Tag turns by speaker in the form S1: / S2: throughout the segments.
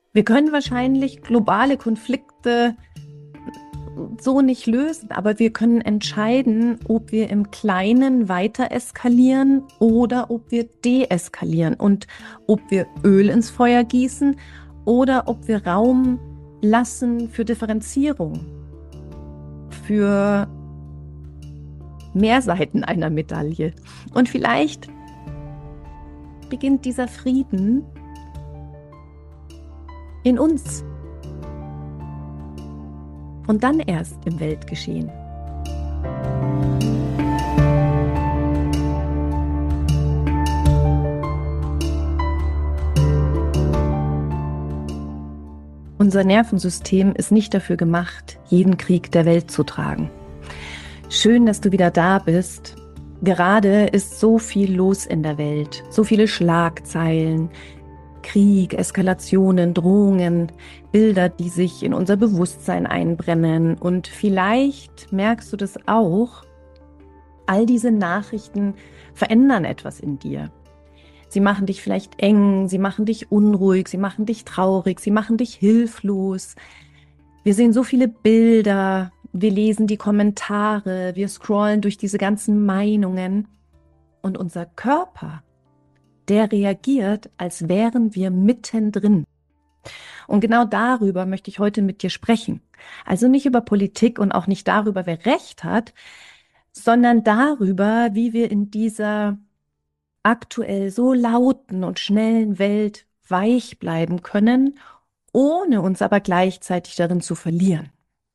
S1: Wir können wahrscheinlich globale Konflikte so nicht lösen, aber wir können entscheiden, ob wir im Kleinen weiter eskalieren oder ob wir deeskalieren und ob wir Öl ins Feuer gießen oder ob wir Raum lassen für Differenzierung, für mehr Seiten einer Medaille. Und vielleicht beginnt dieser Frieden in uns und dann erst im Weltgeschehen. Unser Nervensystem ist nicht dafür gemacht, jeden Krieg der Welt zu tragen. Schön, dass du wieder da bist. Gerade ist so viel los in der Welt, so viele Schlagzeilen, Krieg, Eskalationen, Drohungen, Bilder, die sich in unser Bewusstsein einbrennen. Und vielleicht merkst du das auch, all diese Nachrichten verändern etwas in dir. Sie machen dich vielleicht eng, sie machen dich unruhig, sie machen dich traurig, sie machen dich hilflos. Wir sehen so viele Bilder, wir lesen die Kommentare, wir scrollen durch diese ganzen Meinungen und unser Körper, der reagiert, als wären wir mittendrin. Und genau darüber möchte ich heute mit dir sprechen. Also nicht über Politik und auch nicht darüber, wer Recht hat, sondern darüber, wie wir in dieser aktuell so lauten und schnellen Welt weich bleiben können, ohne uns aber gleichzeitig darin zu verlieren.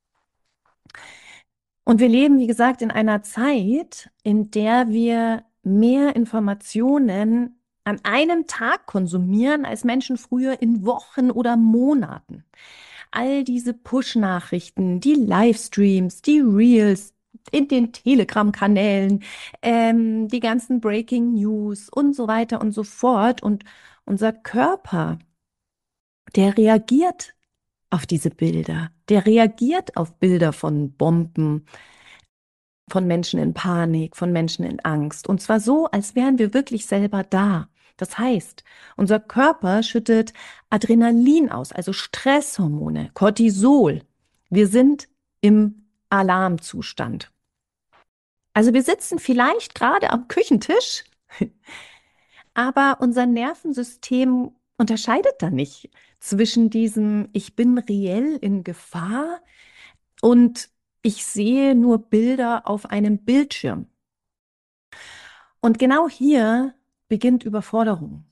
S1: Und wir leben, wie gesagt, in einer Zeit, in der wir mehr Informationen an einem Tag konsumieren als Menschen früher in Wochen oder Monaten. All diese Push-Nachrichten, die Livestreams, die Reels in den Telegram-Kanälen, die ganzen Breaking News und so weiter und so fort. Und unser Körper, der reagiert auf diese Bilder. Der reagiert auf Bilder von Bomben, von Menschen in Panik, von Menschen in Angst. Und zwar so, als wären wir wirklich selber da. Das heißt, unser Körper schüttet Adrenalin aus, also Stresshormone, Cortisol. Wir sind im Alarmzustand. Also wir sitzen vielleicht gerade am Küchentisch, aber unser Nervensystem unterscheidet da nicht zwischen diesem Ich bin reell in Gefahr und ich sehe nur Bilder auf einem Bildschirm. Und genau hier beginnt Überforderung.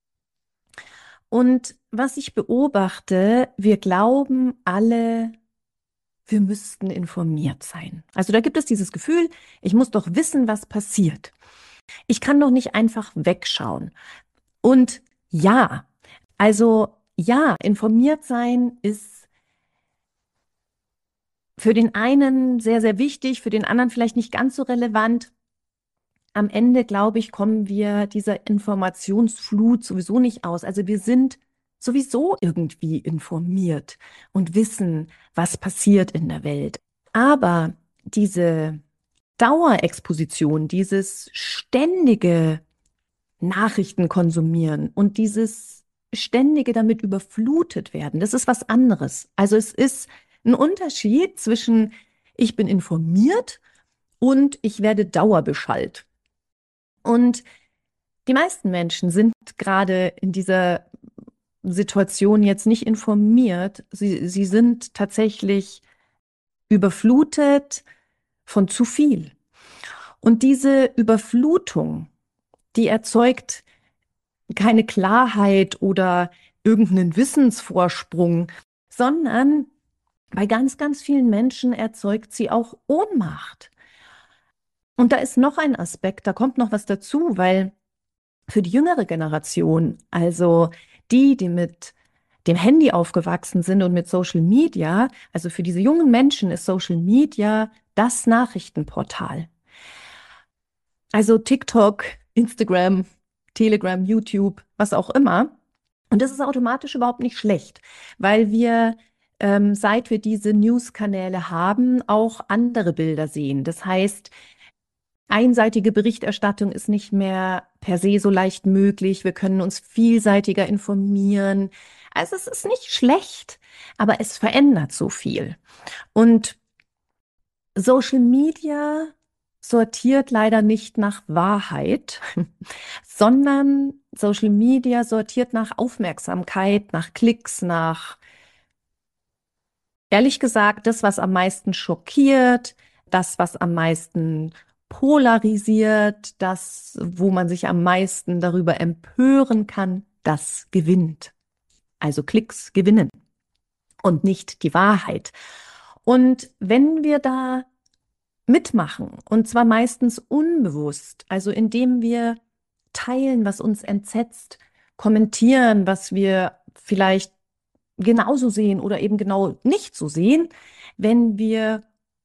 S1: Und was ich beobachte, wir glauben alle, wir müssten informiert sein. Also da gibt es dieses Gefühl, ich muss doch wissen, was passiert. Ich kann doch nicht einfach wegschauen. Und ja, also ja, informiert sein ist für den einen sehr, sehr wichtig, für den anderen vielleicht nicht ganz so relevant. Am Ende, glaube ich, kommen wir dieser Informationsflut sowieso nicht aus. Also wir sind sowieso irgendwie informiert und wissen, was passiert in der Welt. Aber diese Dauerexposition, dieses ständige Nachrichten konsumieren und dieses ständige damit überflutet werden, das ist was anderes. Also es ist ein Unterschied zwischen ich bin informiert und ich werde dauerbeschallt. Und die meisten Menschen sind gerade in dieser Situation jetzt nicht informiert. Sie sind tatsächlich überflutet von zu viel. Und diese Überflutung, die erzeugt keine Klarheit oder irgendeinen Wissensvorsprung, sondern bei ganz, ganz vielen Menschen erzeugt sie auch Ohnmacht. Und da ist noch ein Aspekt, da kommt noch was dazu, weil für die jüngere Generation, also die mit dem Handy aufgewachsen sind und mit Social Media, also für diese jungen Menschen ist Social Media das Nachrichtenportal. Also TikTok, Instagram, Telegram, YouTube, was auch immer. Und das ist automatisch überhaupt nicht schlecht, weil wir, seit wir diese News-Kanäle haben, auch andere Bilder sehen. Das heißt, einseitige Berichterstattung ist nicht mehr per se so leicht möglich. Wir können uns vielseitiger informieren. Also es ist nicht schlecht, aber es verändert so viel. Und Social Media sortiert leider nicht nach Wahrheit, sondern Social Media sortiert nach Aufmerksamkeit, nach Klicks, nach, ehrlich gesagt, das, was am meisten schockiert, das, was am meisten polarisiert, das, wo man sich am meisten darüber empören kann, das gewinnt. Also Klicks gewinnen und nicht die Wahrheit. Und wenn wir da mitmachen, und zwar meistens unbewusst, also indem wir teilen, was uns entsetzt, kommentieren, was wir vielleicht genauso sehen oder eben genau nicht so sehen, wenn wir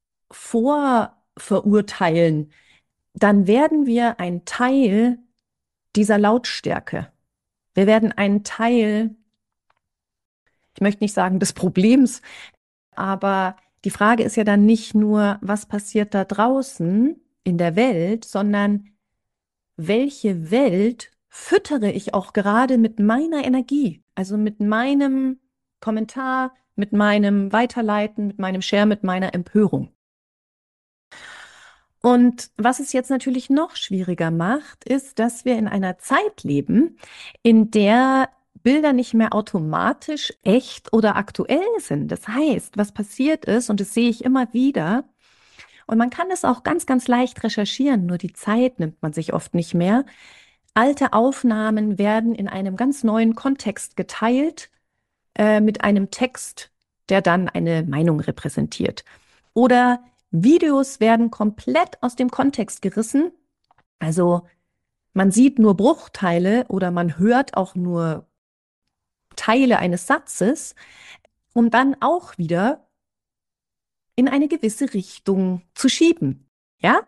S1: vorverurteilen, dann werden wir ein Teil dieser Lautstärke. Wir werden ein Teil, ich möchte nicht sagen des Problems, aber die Frage ist ja dann nicht nur, was passiert da draußen in der Welt, sondern welche Welt füttere ich auch gerade mit meiner Energie, also mit meinem Kommentar, mit meinem Weiterleiten, mit meinem Share, mit meiner Empörung. Und was es jetzt natürlich noch schwieriger macht, ist, dass wir in einer Zeit leben, in der Bilder nicht mehr automatisch echt oder aktuell sind. Das heißt, was passiert ist, und das sehe ich immer wieder, und man kann es auch ganz, ganz leicht recherchieren, nur die Zeit nimmt man sich oft nicht mehr. Alte Aufnahmen werden in einem ganz neuen Kontext geteilt, mit einem Text, der dann eine Meinung repräsentiert. Oder Videos werden komplett aus dem Kontext gerissen. Also man sieht nur Bruchteile oder man hört auch nur Teile eines Satzes, um dann auch wieder in eine gewisse Richtung zu schieben. Ja?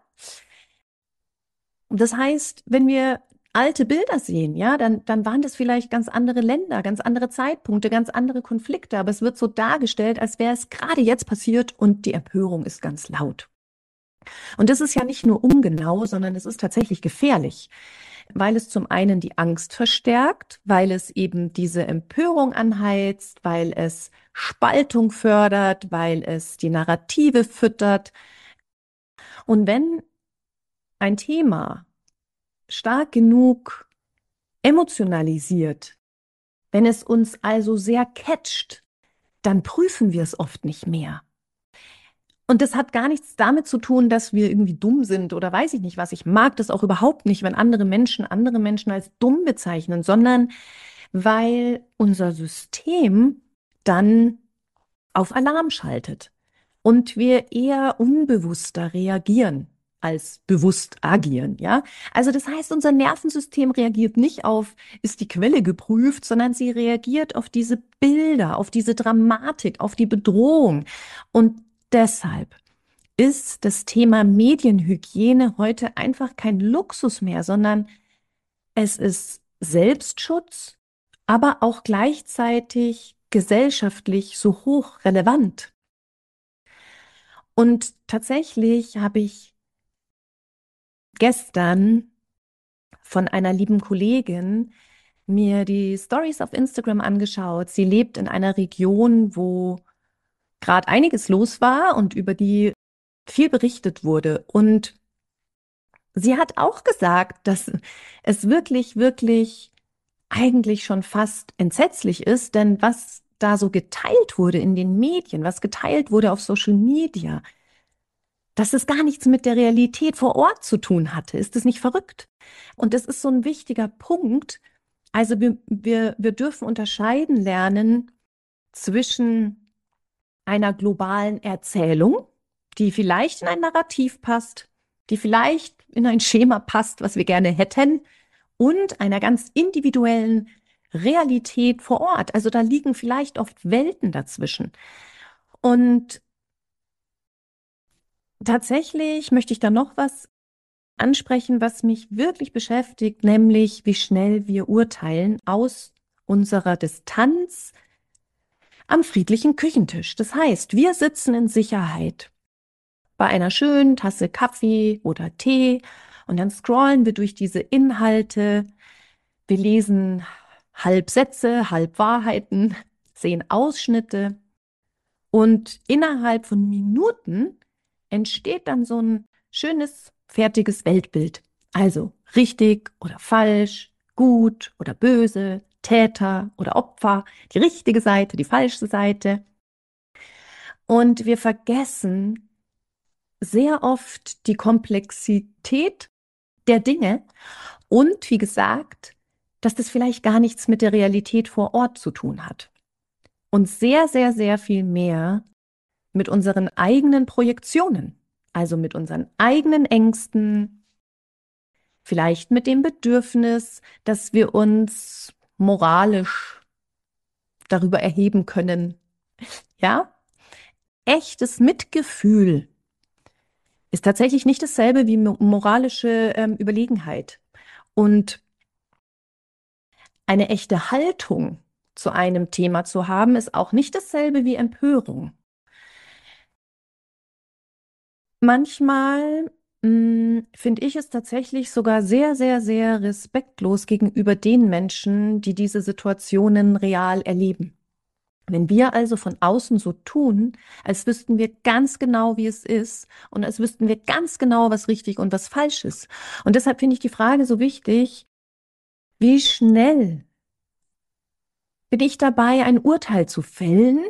S1: Das heißt, wenn wir alte Bilder sehen, ja, dann waren das vielleicht ganz andere Länder, ganz andere Zeitpunkte, ganz andere Konflikte, aber es wird so dargestellt, als wäre es gerade jetzt passiert und die Empörung ist ganz laut. Und das ist ja nicht nur ungenau, sondern es ist tatsächlich gefährlich, weil es zum einen die Angst verstärkt, weil es eben diese Empörung anheizt, weil es Spaltung fördert, weil es die Narrative füttert. Und wenn ein Thema stark genug emotionalisiert, wenn es uns also sehr catcht, dann prüfen wir es oft nicht mehr. Und das hat gar nichts damit zu tun, dass wir irgendwie dumm sind oder weiß ich nicht was. Ich mag das auch überhaupt nicht, wenn andere Menschen als dumm bezeichnen, sondern weil unser System dann auf Alarm schaltet und wir eher unbewusster reagieren als bewusst agieren, ja? Also das heißt, unser Nervensystem reagiert nicht auf, ist die Quelle geprüft, sondern sie reagiert auf diese Bilder, auf diese Dramatik, auf die Bedrohung. Und deshalb ist das Thema Medienhygiene heute einfach kein Luxus mehr, sondern es ist Selbstschutz, aber auch gleichzeitig gesellschaftlich so hoch relevant. Und tatsächlich habe ich gestern von einer lieben Kollegin mir die Stories auf Instagram angeschaut. Sie lebt in einer Region, wo gerade einiges los war und über die viel berichtet wurde. Und sie hat auch gesagt, dass es wirklich, wirklich eigentlich schon fast entsetzlich ist, denn was da so geteilt wurde in den Medien, was geteilt wurde auf Social Media, dass es gar nichts mit der Realität vor Ort zu tun hatte. Ist das nicht verrückt? Und das ist so ein wichtiger Punkt. Also wir dürfen unterscheiden lernen zwischen einer globalen Erzählung, die vielleicht in ein Narrativ passt, die vielleicht in ein Schema passt, was wir gerne hätten, und einer ganz individuellen Realität vor Ort. Also da liegen vielleicht oft Welten dazwischen. Und tatsächlich möchte ich da noch was ansprechen, was mich wirklich beschäftigt, nämlich wie schnell wir urteilen aus unserer Distanz am friedlichen Küchentisch. Das heißt, wir sitzen in Sicherheit bei einer schönen Tasse Kaffee oder Tee und dann scrollen wir durch diese Inhalte. Wir lesen Halbsätze, Halbwahrheiten, sehen Ausschnitte und innerhalb von Minuten entsteht dann so ein schönes, fertiges Weltbild. Also richtig oder falsch, gut oder böse, Täter oder Opfer, die richtige Seite, die falsche Seite. Und wir vergessen sehr oft die Komplexität der Dinge und, wie gesagt, dass das vielleicht gar nichts mit der Realität vor Ort zu tun hat. Und sehr, sehr, sehr viel mehr mit unseren eigenen Projektionen, also mit unseren eigenen Ängsten, vielleicht mit dem Bedürfnis, dass wir uns moralisch darüber erheben können. Ja, echtes Mitgefühl ist tatsächlich nicht dasselbe wie moralische Überlegenheit. Und eine echte Haltung zu einem Thema zu haben, ist auch nicht dasselbe wie Empörung. Manchmal finde ich es tatsächlich sogar sehr, sehr, sehr respektlos gegenüber den Menschen, die diese Situationen real erleben. Wenn wir also von außen so tun, als wüssten wir ganz genau, wie es ist und als wüssten wir ganz genau, was richtig und was falsch ist. Und deshalb finde ich die Frage so wichtig, wie schnell bin ich dabei, ein Urteil zu fällen,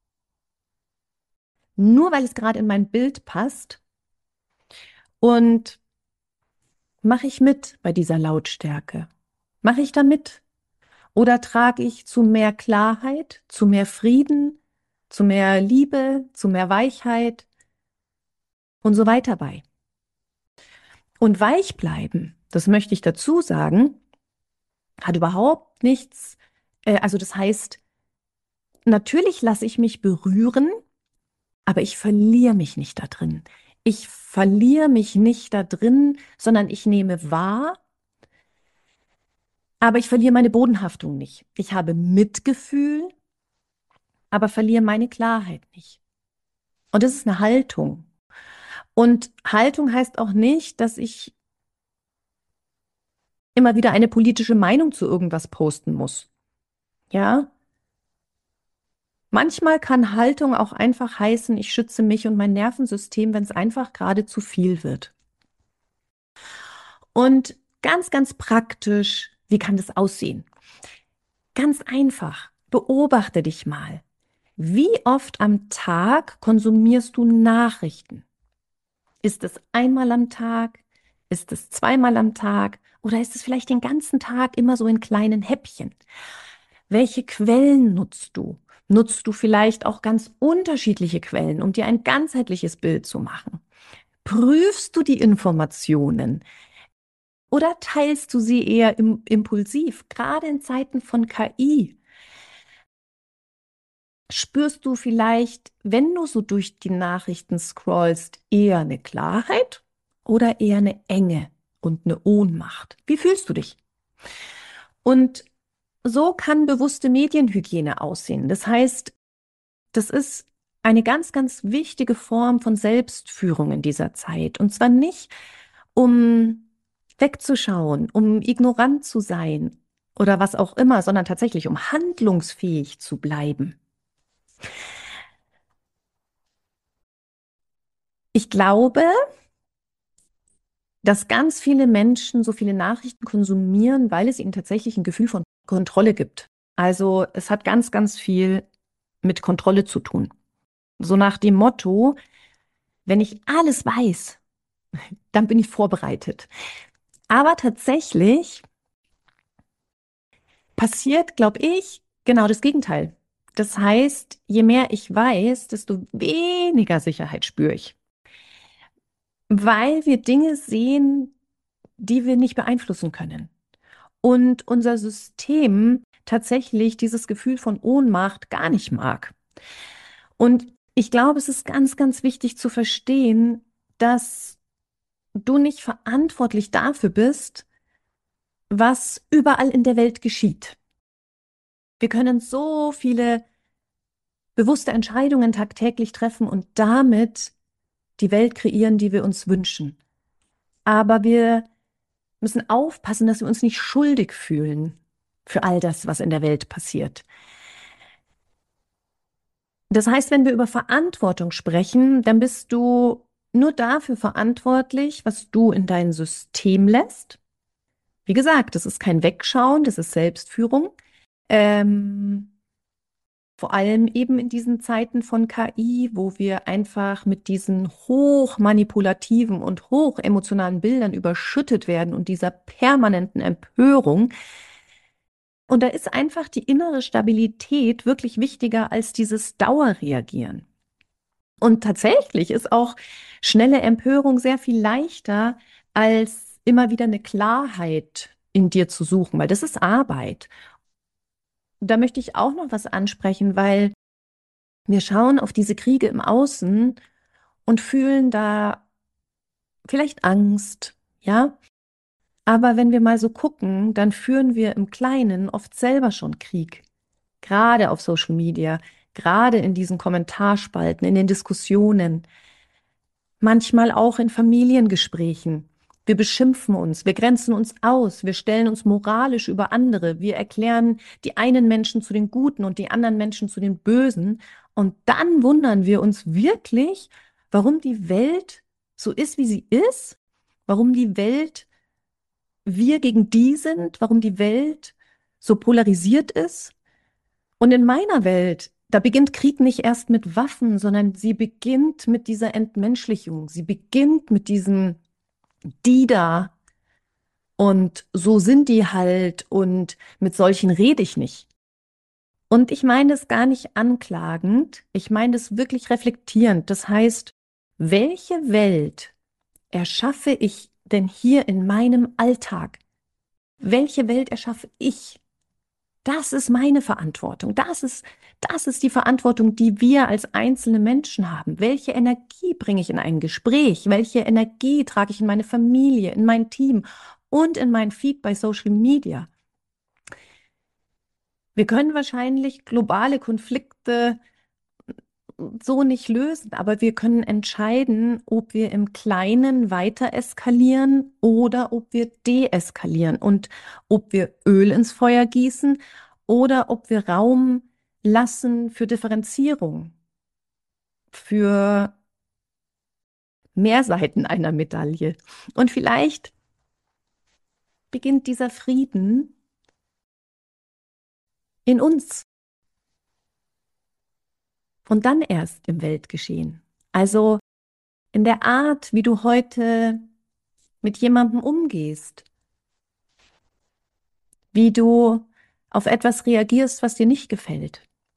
S1: nur weil es gerade in mein Bild passt? Und mache ich mit bei dieser Lautstärke? Mache ich da mit? Oder trage ich zu mehr Klarheit, zu mehr Frieden, zu mehr Liebe, zu mehr Weichheit und so weiter bei? Und weich bleiben, das möchte ich dazu sagen, hat überhaupt nichts, also das heißt, natürlich lasse ich mich berühren, aber ich verliere mich nicht da drin. Ich verliere mich nicht da drin, sondern ich nehme wahr, aber ich verliere meine Bodenhaftung nicht. Ich habe Mitgefühl, aber verliere meine Klarheit nicht. Und das ist eine Haltung. Und Haltung heißt auch nicht, dass ich immer wieder eine politische Meinung zu irgendwas posten muss. Ja, manchmal kann Haltung auch einfach heißen, ich schütze mich und mein Nervensystem, wenn es einfach gerade zu viel wird. Und ganz, ganz praktisch, wie kann das aussehen? Ganz einfach. Beobachte dich mal. Wie oft am Tag konsumierst du Nachrichten? Ist es einmal am Tag? Ist es zweimal am Tag? Oder ist es vielleicht den ganzen Tag immer so in kleinen Häppchen? Welche Quellen nutzt du? Nutzt du vielleicht auch ganz unterschiedliche Quellen, um dir ein ganzheitliches Bild zu machen? Prüfst du die Informationen oder teilst du sie eher impulsiv, gerade in Zeiten von KI? Spürst du vielleicht, wenn du so durch die Nachrichten scrollst, eher eine Klarheit oder eher eine Enge und eine Ohnmacht? Wie fühlst du dich? Und so kann bewusste Medienhygiene aussehen. Das heißt, das ist eine ganz, ganz wichtige Form von Selbstführung in dieser Zeit. Und zwar nicht, um wegzuschauen, um ignorant zu sein oder was auch immer, sondern tatsächlich, um handlungsfähig zu bleiben. Ich glaube, dass ganz viele Menschen so viele Nachrichten konsumieren, weil es ihnen tatsächlich ein Gefühl von Kontrolle gibt. Also es hat ganz, ganz viel mit Kontrolle zu tun. So nach dem Motto, wenn ich alles weiß, dann bin ich vorbereitet. Aber tatsächlich passiert, glaube ich, genau das Gegenteil. Das heißt, je mehr ich weiß, desto weniger Sicherheit spüre ich, weil wir Dinge sehen, die wir nicht beeinflussen können. Und unser System tatsächlich dieses Gefühl von Ohnmacht gar nicht mag. Und ich glaube, es ist ganz, ganz wichtig zu verstehen, dass du nicht verantwortlich dafür bist, was überall in der Welt geschieht. Wir können so viele bewusste Entscheidungen tagtäglich treffen und damit die Welt kreieren, die wir uns wünschen. Aber wir müssen aufpassen, dass wir uns nicht schuldig fühlen. für all das, was in der Welt passiert. Das heißt, wenn wir über Verantwortung sprechen, dann bist du nur dafür verantwortlich, was du in dein System lässt. Wie gesagt, das ist kein Wegschauen, das ist Selbstführung. Ähm, Vor allem eben in diesen Zeiten von KI, wo wir einfach mit diesen hochmanipulativen und hochemotionalen Bildern überschüttet werden und dieser permanenten Empörung. Und da ist einfach die innere Stabilität wirklich wichtiger als dieses Dauerreagieren. Und tatsächlich ist auch schnelle Empörung sehr viel leichter, als immer wieder eine Klarheit in dir zu suchen, weil das ist Arbeit. Da möchte ich auch noch was ansprechen, weil wir schauen auf diese Kriege im Außen und fühlen da vielleicht Angst, ja? Aber wenn wir mal so gucken, dann führen wir im Kleinen oft selber schon Krieg. Gerade auf Social Media, gerade in diesen Kommentarspalten, in den Diskussionen, manchmal auch in Familiengesprächen. Wir beschimpfen uns, wir grenzen uns aus, wir stellen uns moralisch über andere, wir erklären die einen Menschen zu den Guten und die anderen Menschen zu den Bösen. Und dann wundern wir uns wirklich, warum die Welt so ist, wie sie ist, warum die Welt wir gegen die sind, warum die Welt so polarisiert ist. Und in meiner Welt, da beginnt Krieg nicht erst mit Waffen, sondern sie beginnt mit dieser Entmenschlichung. Sie beginnt mit diesem die da und so sind die halt und mit solchen rede ich nicht. Und ich meine es gar nicht anklagend, ich meine es wirklich reflektierend. Das heißt, welche Welt erschaffe ich denn hier in meinem Alltag? Welche Welt erschaffe ich? Das ist meine Verantwortung. Das ist die Verantwortung, die wir als einzelne Menschen haben. Welche Energie bringe ich in ein Gespräch? Welche Energie trage ich in meine Familie, in mein Team und in mein Feed bei Social Media? Wir können wahrscheinlich globale Konflikte so nicht lösen, aber wir können entscheiden, ob wir im Kleinen weiter eskalieren oder ob wir deeskalieren und ob wir Öl ins Feuer gießen oder ob wir Raum lassen für Differenzierung, für mehr Seiten einer Medaille. Und vielleicht beginnt dieser Frieden in uns und dann erst im Weltgeschehen. Also in der Art, wie du heute mit jemandem umgehst, wie du auf etwas reagierst, was dir nicht gefällt.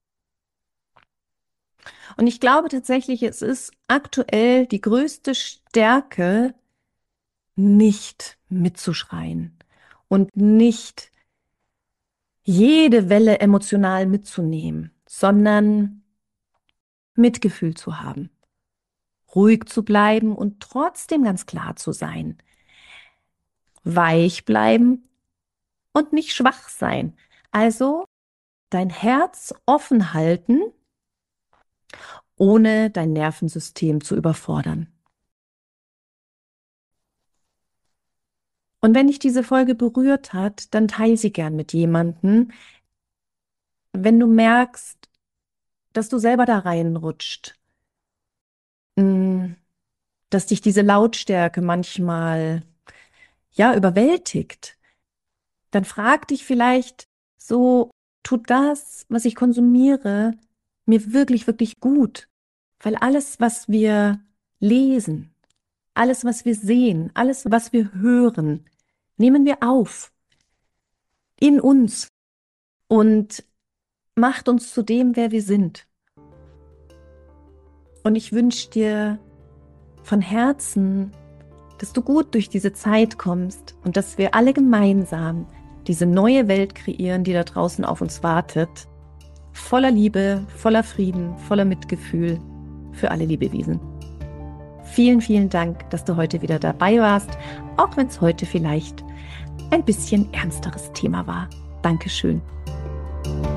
S1: Und ich glaube tatsächlich, es ist aktuell die größte Stärke, nicht mitzuschreien und nicht jede Welle emotional mitzunehmen, sondern Mitgefühl zu haben, ruhig zu bleiben und trotzdem ganz klar zu sein, weich bleiben und nicht schwach sein. Also dein Herz offen halten, ohne dein Nervensystem zu überfordern. Und wenn dich diese Folge berührt hat, dann teile sie gern mit jemandem. Wenn du merkst, dass du selber da reinrutscht, dass dich diese Lautstärke manchmal, ja, überwältigt, dann frag dich vielleicht so, tut das, was ich konsumiere, mir wirklich, wirklich gut? Weil alles, was wir lesen, alles, was wir sehen, alles, was wir hören, nehmen wir auf in uns und macht uns zu dem, wer wir sind. Und ich wünsche dir von Herzen, dass du gut durch diese Zeit kommst und dass wir alle gemeinsam diese neue Welt kreieren, die da draußen auf uns wartet. Voller Liebe, voller Frieden, voller Mitgefühl für alle Lebewesen. Vielen, vielen Dank, dass du heute wieder dabei warst, auch wenn es heute vielleicht ein bisschen ernsteres Thema war. Dankeschön.